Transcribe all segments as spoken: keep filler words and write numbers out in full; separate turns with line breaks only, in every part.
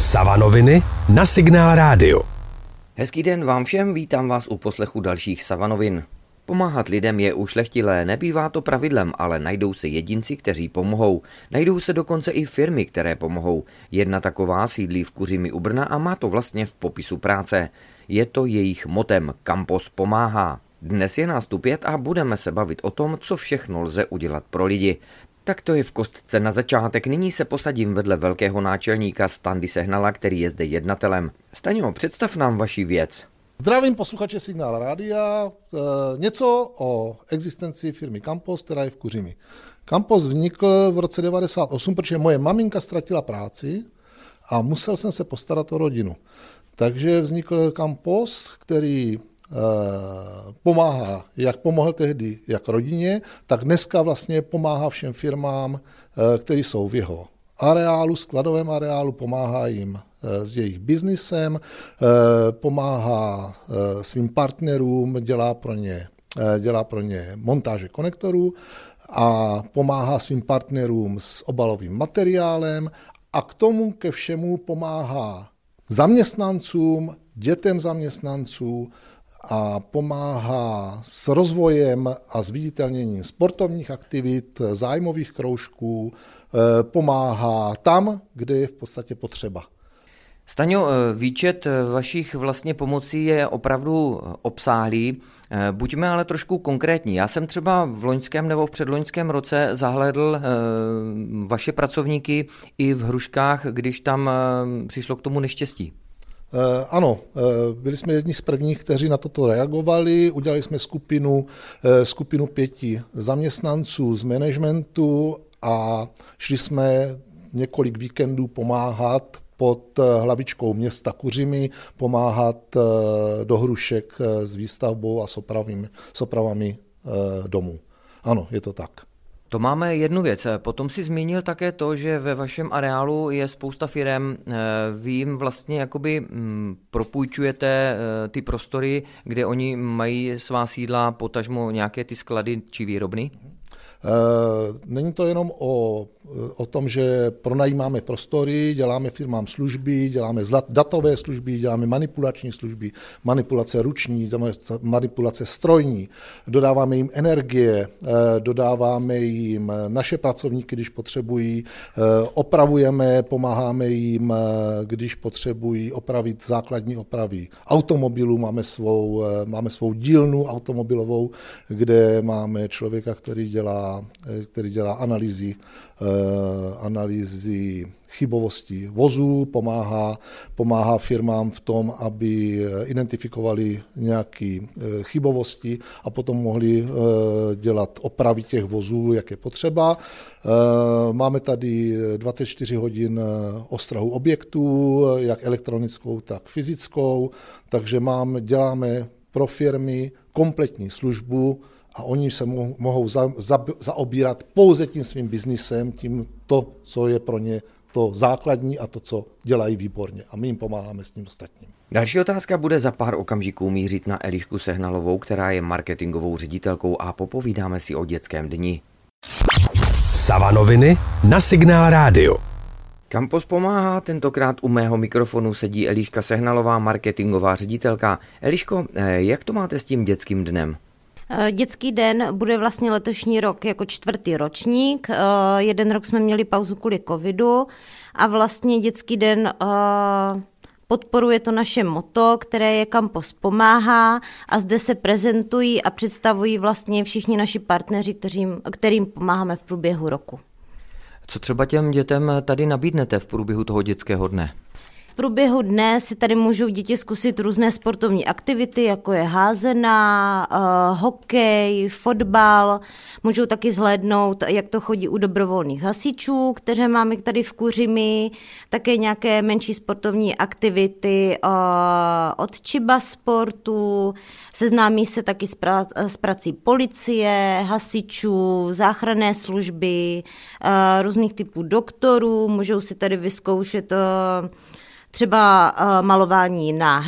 Savanoviny na Signál Rádio.
Hezký den vám všem, vítám vás u poslechu dalších Savanovin. Pomáhat lidem je ušlechtilé, nebývá to pravidlem, ale najdou se jedinci, kteří pomohou. Najdou se dokonce i firmy, které pomohou. Jedna taková sídlí v Kuřimi u Brna a má to vlastně v popisu práce. Je to jejich motem Campos pomáhá. Dnes je nás tu pět a budeme se bavit o tom, co všechno lze udělat pro lidi. Tak to je v kostce na začátek. Nyní se posadím vedle velkého náčelníka Standy Sehnala, který je zde jednatelem. Staňo, představ nám vaši věc.
Zdravím posluchače Signál Rádia. E, něco o existenci firmy Campos, která je v Kuřimi. Campos vznikl v roce devadesát osm, protože moje maminka ztratila práci a musel jsem se postarat o rodinu. Takže vznikl Campos, který pomáhá, jak pomohl tehdy jak rodině, tak dneska vlastně pomáhá všem firmám, které jsou v jeho areálu, skladovém areálu, pomáhá jim s jejich biznisem, pomáhá svým partnerům, dělá pro ně, dělá pro ně montáže konektorů a pomáhá svým partnerům s obalovým materiálem a k tomu ke všemu pomáhá zaměstnancům, dětem zaměstnanců, a pomáhá s rozvojem a zviditelněním sportovních aktivit, zájmových kroužků, pomáhá tam, kde je v podstatě potřeba.
Staňo, výčet vašich vlastně pomocí je opravdu obsáhlý. Buďme ale trošku konkrétní. Já jsem třeba v loňském nebo v předloňském roce zahlédl vaše pracovníky i v Hruškách, když tam přišlo k tomu neštěstí.
Ano, byli jsme jedni z prvních, kteří na toto reagovali. Udělali jsme skupinu, skupinu pěti zaměstnanců z managementu a šli jsme několik víkendů pomáhat pod hlavičkou města Kuřimi, pomáhat do Hrušek s výstavbou a s opravami, s opravami domů. Ano, je to tak.
To máme jednu věc. Potom si zmínil také to, že ve vašem areálu je spousta firem. Vy jim vlastně jakoby propůjčujete ty prostory, kde oni mají svá sídla, potažmo nějaké ty sklady či výrobny?
Není to jenom o, o tom, že pronajímáme prostory, děláme firmám služby, děláme datové služby, děláme manipulační služby, manipulace ruční, manipulace strojní, dodáváme jim energie, dodáváme jim naše pracovníky, když potřebují, opravujeme, pomáháme jim, když potřebují opravit základní opravy automobilů, máme svou, máme svou dílnu automobilovou, kde máme člověka, který dělá který dělá analýzy, analýzy chybovosti vozů, pomáhá, pomáhá firmám v tom, aby identifikovali nějaké chybovosti a potom mohli dělat opravy těch vozů, jak je potřeba. Máme tady dvacet čtyři hodin ostrahu objektů, jak elektronickou, tak fyzickou, takže máme, děláme pro firmy kompletní službu, a oni se mohou za, za, zaobírat pouze tím svým biznisem, tím to, co je pro ně to základní a to, co dělají výborně. A my jim pomáháme s tím ostatním.
Další otázka bude za pár okamžiků mířit na Elišku Sehnalovou, která je marketingovou ředitelkou, a popovídáme si o dětském dni.
Savanoviny na Signál Rádio.
Campos pomáhá, tentokrát u mého mikrofonu sedí Eliška Sehnalová, marketingová ředitelka. Eliško, jak to máte s tím dětským dnem?
Dětský den bude vlastně letošní rok jako čtvrtý ročník. Jeden rok jsme měli pauzu kvůli covidu a vlastně dětský den podporuje to naše motto, které je Campos pomáhá, a zde se prezentují a představují vlastně všichni naši partneři, kterým, kterým pomáháme v průběhu roku.
Co třeba těm dětem tady nabídnete v průběhu toho dětského dne?
V průběhu dne si tady můžou děti zkusit různé sportovní aktivity, jako je házená, uh, hokej, fotbal. Můžou taky zhlédnout, jak to chodí u dobrovolných hasičů, které máme tady v Kuřimi, také nějaké menší sportovní aktivity uh, od Čiba sportu. Seznámí se taky s, pra- s prací policie, hasičů, záchranné služby, uh, různých typů doktorů. Můžou si tady vyzkoušet uh, třeba malování na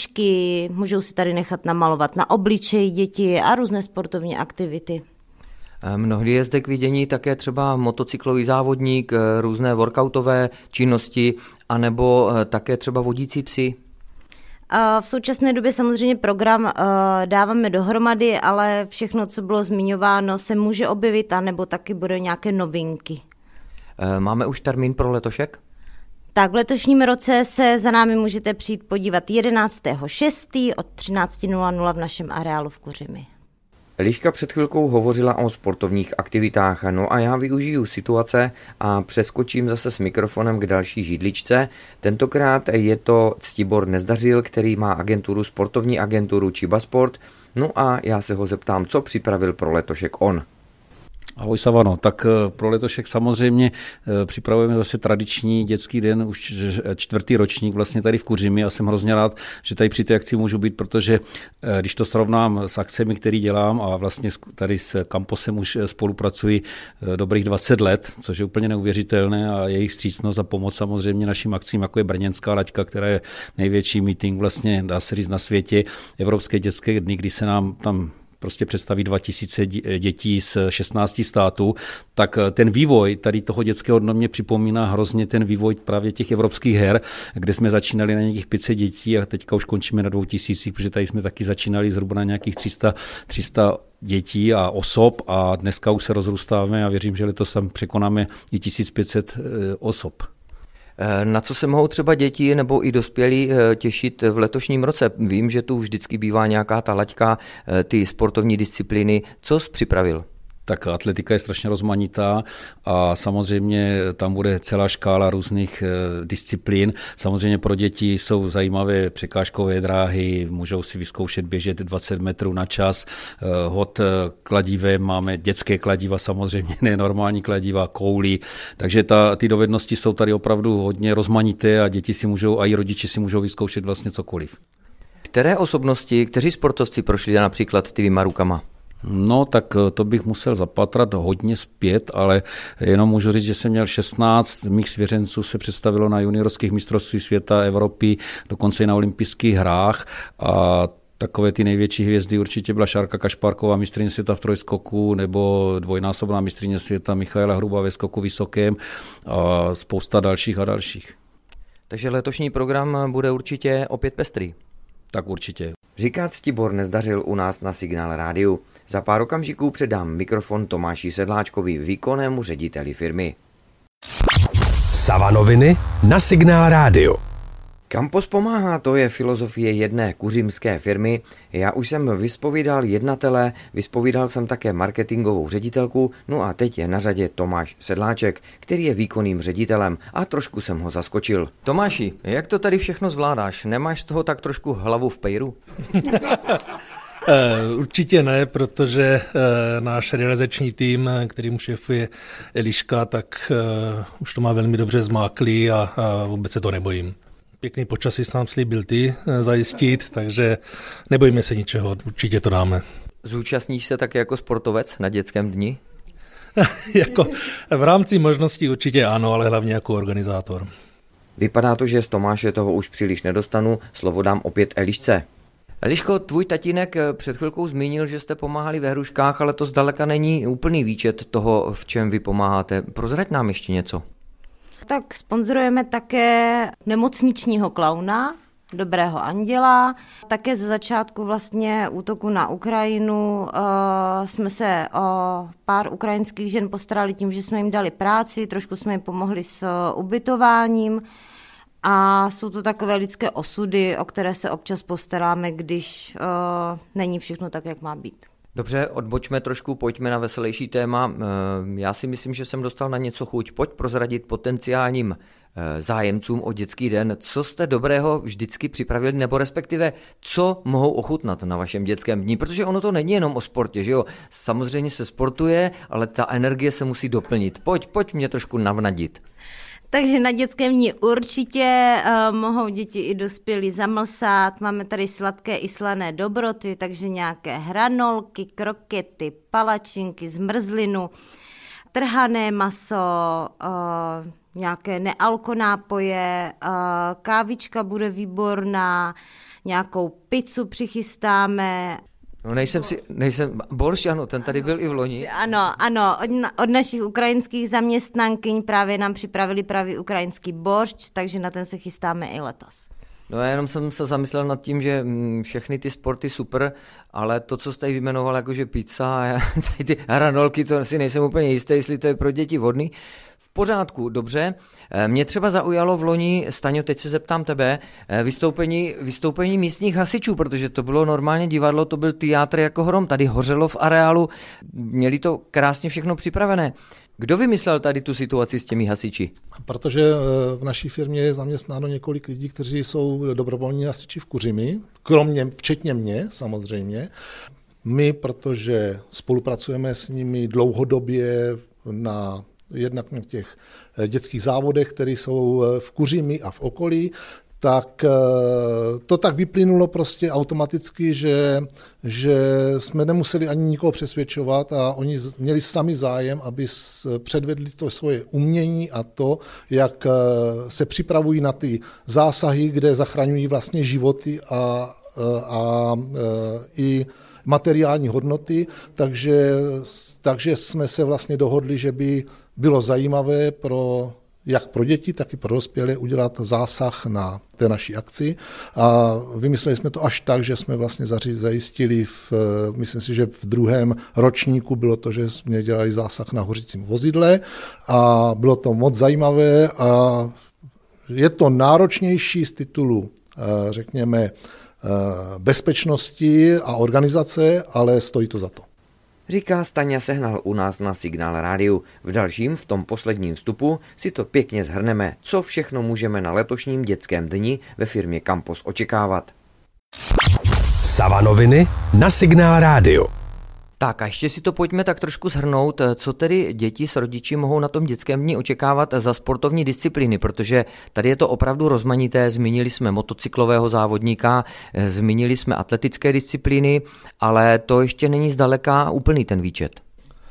hrníčky, můžou si tady nechat namalovat na obličej děti a různé sportovní aktivity.
Mnohdy je zde k vidění také třeba motocyklový závodník, různé workoutové činnosti, anebo také třeba vodící psi.
V současné době samozřejmě program dáváme dohromady, ale všechno, co bylo zmiňováno, se může objevit, anebo taky bude nějaké novinky.
Máme už termín pro letošek?
Tak v letošním roce se za námi můžete přijít podívat jedenáctého šestého od třináct nula nula v našem areálu v Kuřimi.
Eliška před chvilkou hovořila o sportovních aktivitách, no a já využiju situace a přeskočím zase s mikrofonem k další židličce. Tentokrát je to Ctibor Nezdařil, který má agenturu, sportovní agenturu Chiba Sport, no a já se ho zeptám, co připravil pro letošek on.
Ahoj Savano, tak pro letošek samozřejmě připravujeme zase tradiční dětský den, už čtvrtý ročník vlastně tady v Kuřimi a jsem hrozně rád, že tady při té akci můžu být, protože když to srovnám s akcemi, které dělám a vlastně tady s Kamposem už spolupracuji dobrých dvacet let, což je úplně neuvěřitelné a jejich vstřícnost a pomoc samozřejmě našim akcím, jako je Brněnská laťka, která je největší meeting vlastně, dá se říct, na světě, Evropské dětské dny, kdy se nám tam prostě představí dva tisíce dětí z šestnácti států, tak ten vývoj tady toho dětského dne mě připomíná hrozně ten vývoj právě těch evropských her, kde jsme začínali na nějakých pět set dětí a teďka už končíme na dvou tisících, protože tady jsme taky začínali zhruba na nějakých tři sta dětí a osob a dneska už se rozrůstáváme a věřím, že letos tam překonáme i tisíc pět set osob.
Na co se mohou třeba děti nebo i dospělí těšit v letošním roce? Vím, že tu vždycky bývá nějaká ta laťka, ty sportovní disciplíny. Co jsi připravil?
Tak atletika je strašně rozmanitá a samozřejmě tam bude celá škála různých disciplín. Samozřejmě pro děti jsou zajímavé překážkové dráhy, můžou si vyzkoušet běžet dvacet metrů na čas, hod kladivem, máme dětské kladiva samozřejmě, ne normální kladiva, koulí, takže ta, ty dovednosti jsou tady opravdu hodně rozmanité a děti si můžou, a i rodiče si můžou vyzkoušet vlastně cokoliv.
Které osobnosti, kteří sportovci prošli například tvýma rukama?
No, tak to bych musel zapatrat hodně zpět, ale jenom můžu říct, že jsem měl šestnáct mých svěřenců se představilo na juniorských mistrovství světa, Evropy, dokonce i na olympijských hrách a takové ty největší hvězdy určitě byla Šárka Kašpárková, mistryně světa v trojskoku, nebo dvojnásobná mistryně světa Michaela Hrubá ve skoku vysokém a spousta dalších a dalších.
Takže letošní program bude určitě opět pestrý.
Tak určitě.
Říká Ctibor Nezdařil u nás na Signál rádiu. Za pár okamžiků předám mikrofon Tomáši Sedláčkovi, výkonnému řediteli firmy.
Savanoviny na Signál rádio.
Kampos pomáhá, to je filozofie jedné kuřimské firmy. Já už jsem vyspovídal jednatele, vyspovídal jsem také marketingovou ředitelku, no a teď je na řadě Tomáš Sedláček, který je výkonným ředitelem a trošku jsem ho zaskočil. Tomáši, jak to tady všechno zvládáš? Nemáš z toho tak trošku hlavu v pejru?
Určitě ne, protože náš realizační tým, kterým šéfuje Eliška, tak už to má velmi dobře zmáklý a vůbec se to nebojím. Pěkný počasí jsi nám slíbil ty zajistit, takže nebojíme se ničeho, určitě to dáme.
Zúčastníš se také jako sportovec na dětském dni?
Jako v rámci možností určitě ano, ale hlavně jako organizátor.
Vypadá to, že z Tomáše toho už příliš nedostanu, slovo dám opět Elišce. Eliško, tvůj tatínek před chvilkou zmínil, že jste pomáhali ve hruškách, ale to zdaleka není úplný výčet toho, v čem vy pomáháte. Prozrať nám ještě něco.
Tak sponzorujeme také nemocničního klauna, Dobrého anděla. Také ze začátku vlastně útoku na Ukrajinu uh, jsme se o pár ukrajinských žen postarali tím, že jsme jim dali práci, trošku jsme jim pomohli s uh, ubytováním a jsou to takové lidské osudy, o které se občas postaráme, když uh, není všechno tak, jak má být.
Dobře, odbočme trošku, pojďme na veselější téma. Já si myslím, že jsem dostal na něco chuť. Pojď prozradit potenciálním zájemcům o dětský den, co jste dobrého vždycky připravili, nebo respektive, co mohou ochutnat na vašem dětském dni, protože ono to není jenom o sportě, že jo? Samozřejmě se sportuje, ale ta energie se musí doplnit. Pojď, pojď mě trošku navnadit.
Takže na dětském dni určitě uh, mohou děti i dospělí zamlsat. Máme tady sladké i slané dobroty, takže nějaké hranolky, krokety, palačinky, zmrzlinu, trhané maso, uh, nějaké nealkonápoje, uh, kávička bude výborná, nějakou pizzu přichystáme.
No nejsem si, nejsem, boršť, ano, ten tady byl i v loni.
Ano, ano, od, od našich ukrajinských zaměstnankyň právě nám připravili právě ukrajinský boršť, takže na ten se chystáme i letos.
No já jenom jsem se zamyslel nad tím, že všechny ty sporty super, ale to, co jste tady vyjmenoval, jakože pizza a tady ty hranolky, to si nejsem úplně jistý, jestli to je pro děti vhodný. V pořádku, dobře. Mě třeba zaujalo v loni, Staňo, teď se zeptám tebe, vystoupení, vystoupení místních hasičů, protože to bylo normálně divadlo, to byl teátr jako hrom, tady hořelo v areálu, měli to krásně všechno připravené. Kdo vymyslel tady tu situaci s těmi hasiči?
Protože v naší firmě je zaměstnáno několik lidí, kteří jsou dobrovolní hasiči v Kuřimi, kromě, včetně mě samozřejmě. My, protože spolupracujeme s nimi dlouhodobě na jednak na těch dětských závodech, které jsou v Kuřimi a v okolí, tak to tak vyplynulo prostě automaticky, že, že jsme nemuseli ani nikoho přesvědčovat a oni měli sami zájem, aby předvedli to svoje umění a to, jak se připravují na ty zásahy, kde zachraňují vlastně životy a, a, a i materiální hodnoty, takže, takže jsme se vlastně dohodli, že by bylo zajímavé pro jak pro děti, tak i pro dospělé udělat zásah na té naší akci. A vymysleli jsme to až tak, že jsme vlastně zajistili, v, myslím si, že v druhém ročníku bylo to, že jsme dělali zásah na hořícím vozidle a bylo to moc zajímavé a je to náročnější z titulu, řekněme, bezpečnosti a organizace, ale stojí to za to.
Říká Staňa Sehnal u nás na Signál rádiu. V dalším, v tom posledním vstupu, si to pěkně shrneme, co všechno můžeme na letošním dětském dni ve firmě Campos očekávat.
Savanoviny na Signál rádiu.
Tak a ještě si to pojďme tak trošku shrnout, co tedy děti s rodiči mohou na tom dětském dni očekávat za sportovní disciplíny, protože tady je to opravdu rozmanité, zmínili jsme motocyklového závodníka, zmínili jsme atletické disciplíny, ale to ještě není zdaleka úplný ten výčet.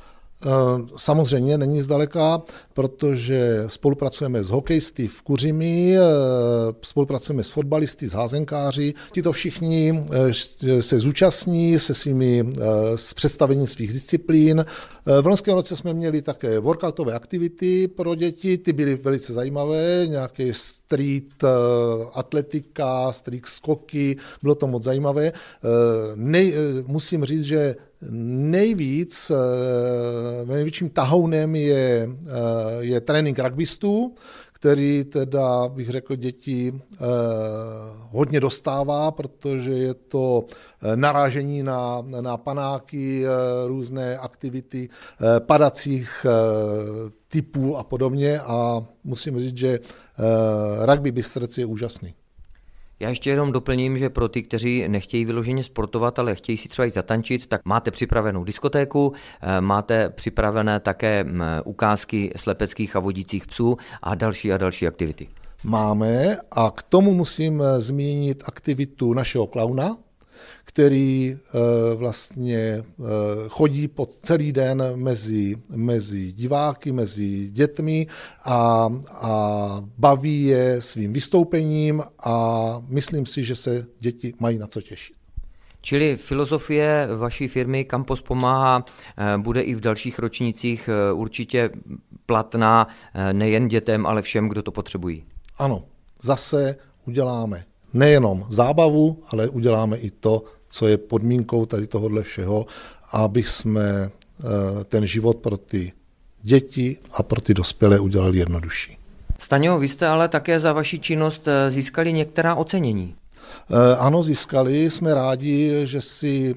Samozřejmě není zdaleka, protože spolupracujeme s hokejisty v Kuřimi, spolupracujeme s fotbalisty, s házenkáři. Tito všichni se zúčastní se svými s představením svých disciplín. V loňském roce jsme měli také workoutové aktivity pro děti, ty byly velice zajímavé, nějaké street atletika, street skoky, bylo to moc zajímavé. Nej, musím říct, že nejvíc, největším tahounem je, je trénink rugbystů, který teda, bych řekl, děti hodně dostává, protože je to narážení na, na panáky, různé aktivity padacích typů a podobně a musím říct, že rugby Bystrec je úžasný.
Já ještě jenom doplním, že pro ty, kteří nechtějí vyloženě sportovat, ale chtějí si třeba jít zatančit, tak máte připravenou diskotéku, máte připravené také ukázky slepeckých a vodících psů a další a další aktivity.
Máme a k tomu musím zmínit aktivitu našeho klauna, který vlastně chodí po celý den mezi, mezi diváky, mezi dětmi a, a baví je svým vystoupením a myslím si, že se děti mají na co těšit.
Čili filozofie vaší firmy Campos pomáhá bude i v dalších ročnících určitě platná nejen dětem, ale všem, kdo to potřebují.
Ano, zase uděláme nejenom zábavu, ale uděláme i to, co je podmínkou tady tohohle všeho, aby jsme ten život pro ty děti a pro ty dospělé udělali jednodušší.
Staňo, vy jste ale také za vaši činnost získali některá ocenění.
Ano, získali. Jsme rádi, že si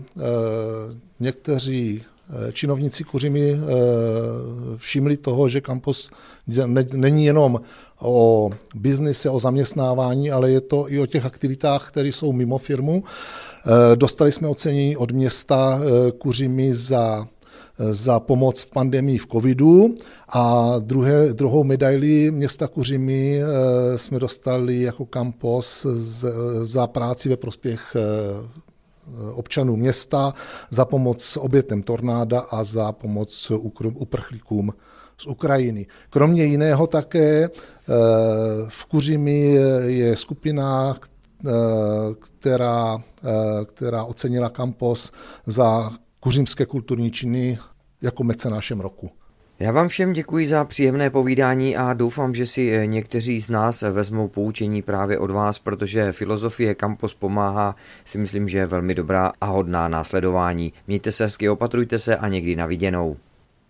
někteří činovníci Kuřimi všimli toho, že Campos není jenom o biznise, o zaměstnávání, ale je to i o těch aktivitách, které jsou mimo firmu. Dostali jsme ocenění od města Kuřimi za, za pomoc v pandemii v covidu a druhé, druhou medaili města Kuřimi jsme dostali jako Campos za práci ve prospěch občanů města, za pomoc obětem tornáda a za pomoc uprchlíkům z Ukrajiny. Kromě jiného také v Kuřimi je skupina, která, která ocenila Campos za kuřimské kulturní činy jako mecenášem roku.
Já vám všem děkuji za příjemné povídání a doufám, že si někteří z nás vezmou poučení právě od vás, protože filozofie Campos pomáhá, si myslím, že je velmi dobrá a hodná následování. Mějte se hezky, opatrujte se a někdy na viděnou.